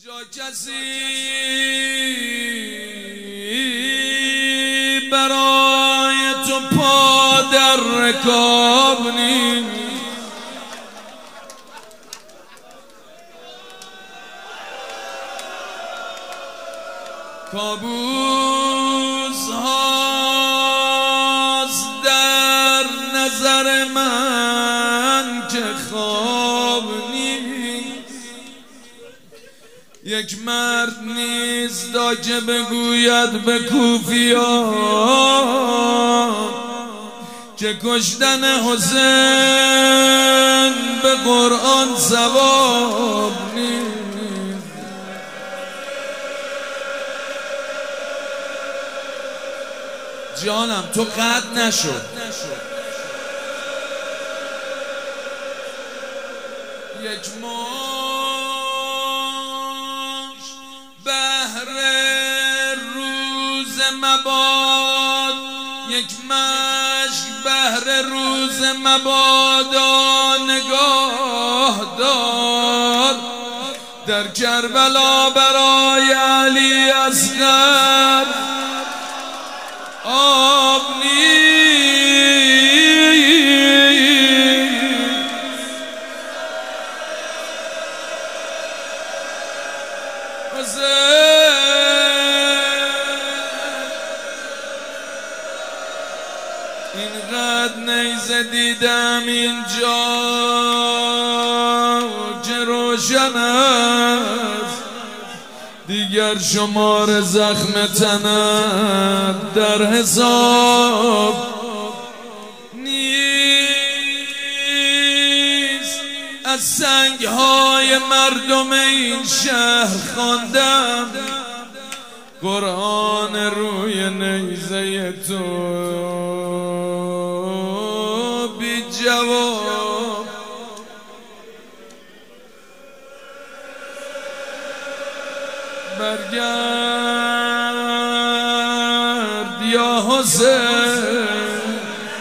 اینجا کسی برای تو پا در رکاب نیست. کابوس هاست در نظر من که خواب نیست. یک مرد نیست تا که بگوید به کوفیان که کشتن حسین به قرآن ثواب نیست. جانم تو قد نشو. یک ماش بهر روز مباد، یک مشک بهر روز مبادا نگاه دار. در کربلا برای علی اصغر آب اینقدر نیزه دیدم اینجا که روشن است، دیگر شمار زخم تنت در حساب نیست. از سنگهای مردم این شهر خواندم قرآن روی نیزه تو بی جواب. برگرد یا حسین.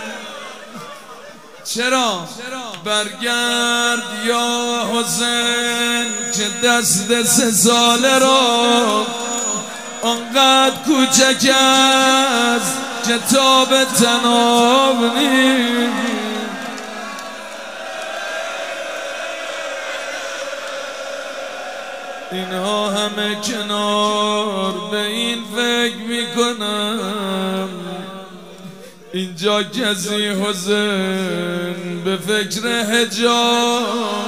چرا؟ برگرد یا حسین که دست 3 ساله را آنقدر کوچک است که تاب تناب نیست. اینها همه کنار به این فکر میکنم اینجا کسی حسین به فکر حجاب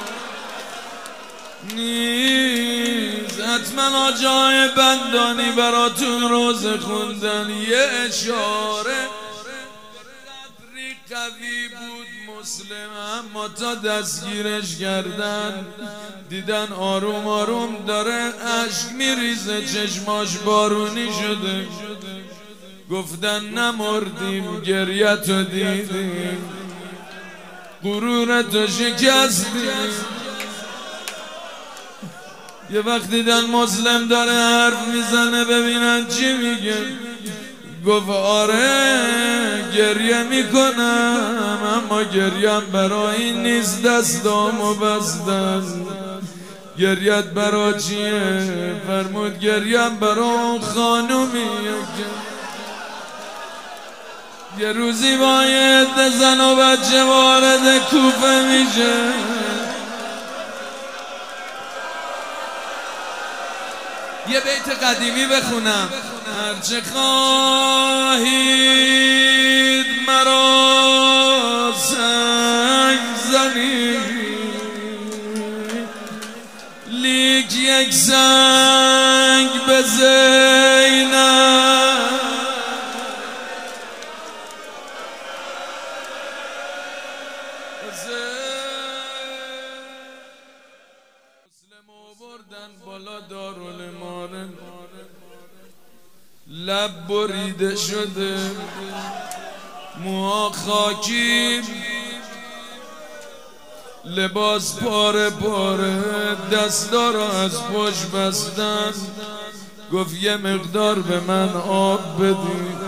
نیست. حتما آجای بندانی براتون روز خوندن یه اشاره قدری قوی بود مسلم، اما تا دستگیرش کردن دیدن آروم آروم داره اشک میریزه، چشماش بارونی شده. گفتن نمردیم، گریتو دیدیم، غرورتو شکستیم. یه وقت دیدن مسلم داره حرف میزنه ببینن چی میگه. گفت آره گریه میکنم، اما گریم برای این نیست دستامو بستن. گریت برا چیه؟ فرمود گریم برا اون خانومیه که یه روزی باید زن و بچه وارد کوفه میشه. یه بیت قدیمی بخونم. هرچه خواهید مرا سنگ زنید، لیک یک سنگ به زینب. مسلمو بردن بالا دارالمانه، لب بریده شده، موها خاکی، لباس پاره پاره، دستا را از پشت بستن. گفت یه مقدار به من آب بدید.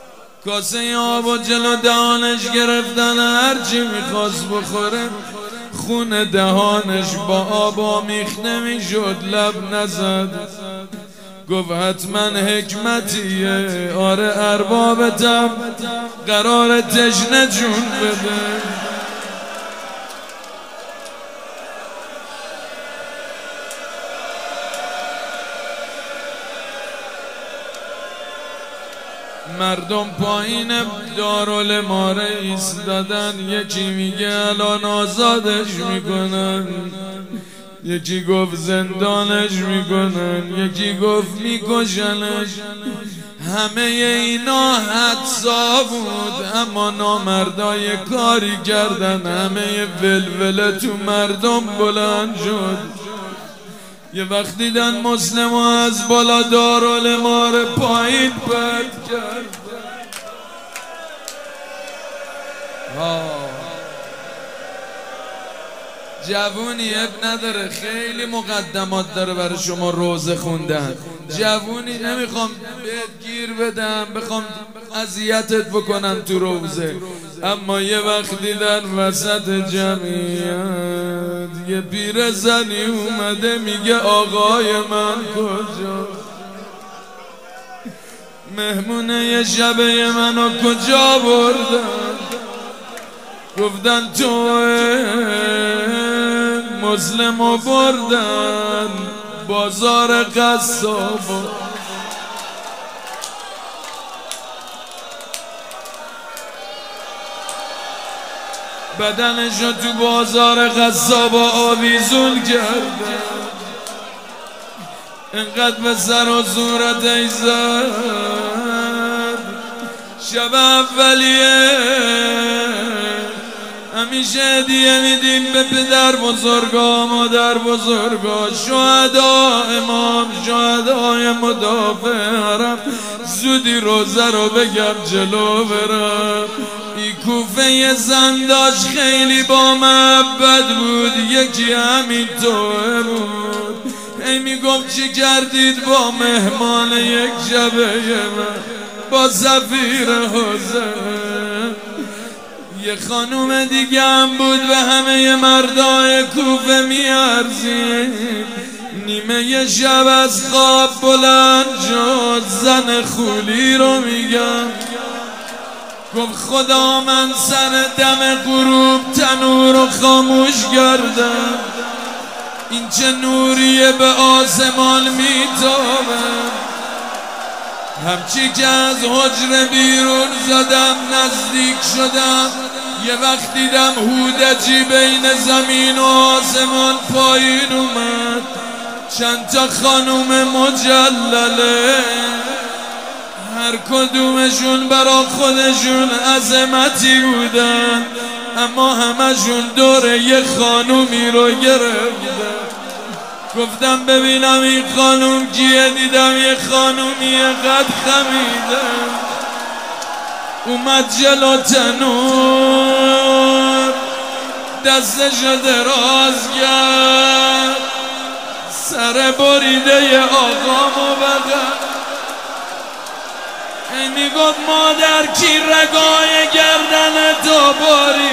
کاسه آب و جلو دهانش گرفتن، هرچی میخواست بخوره خون دهانش با آب آمیخته میشد لب نزد. گفت حتما حکمتیه، آره اربابتم قرار تشنه جون بده. مردم پایین دارالماره ایستادن، یکی میگه الان آزادش میکنن، یکی گفت زندانش میکنن، یکی گفت میکشنش. همه اینا حدسا بود، اما نامردای کاری کردن. همه ولوله تو مردم بلند شد. یه وقت دیدن مسلم از بالا دارالماره پایین پرت کرد. جوونی اب نداره، خیلی مقدمات داره برای شما روزه خوندن. جوونی نمیخوام بهت گیر بدم، بخوام اذیتت بکنم تو روزه. اما یه وقت دیدن وسط جمعیت یه پیرزنی اومده میگه آقای من کجا؟ مهمونه شبه منو کجا بردن؟ گفتن تو مسلمو بردن بازار قصابو. بدنشو تو بازار قصابا آویزون کرده، انقدر به سر و صورت ایزد. شب اولیه همیشه هدیه میدیم به پدر بزرگا مادر بزرگا، شهدا امام شهدای مدافع حرم. زودی روزه رو بگم جلو برم. ای کوفه یه زن داشت خیلی با محبت بود، یکی همین توه بود. ای میگفت چی کردید با مهمان یک شبه من با سفیر حسین؟ یه خانوم دیگه هم بود به همه مردای کوفه میارزید. نیمه یه شب از خواب بلند شد، زن خولی رو میگم. گفت خدا من سر دم غروب تنور رو خاموش کردم، این چه نوریه به آسمان میتابه. همچی که از حجره بیرون زدم نزدیک شدم، یه وقت دیدم هودجی بین زمین و آسمان پایین اومد. چند تا خانوم مجلله، هر کدومشون برا خودشون عظمتی بودن، اما همشون دور یه خانومی رو گرفتن. گفتم ببینم این خانوم کیه؟ دیدم یه خانومی قد خمیده اومد جلو تنور، دستشو دراز کرد، سر بریده آقامو بغل. این میگفت مادر کی رگای گردن تو بریده؟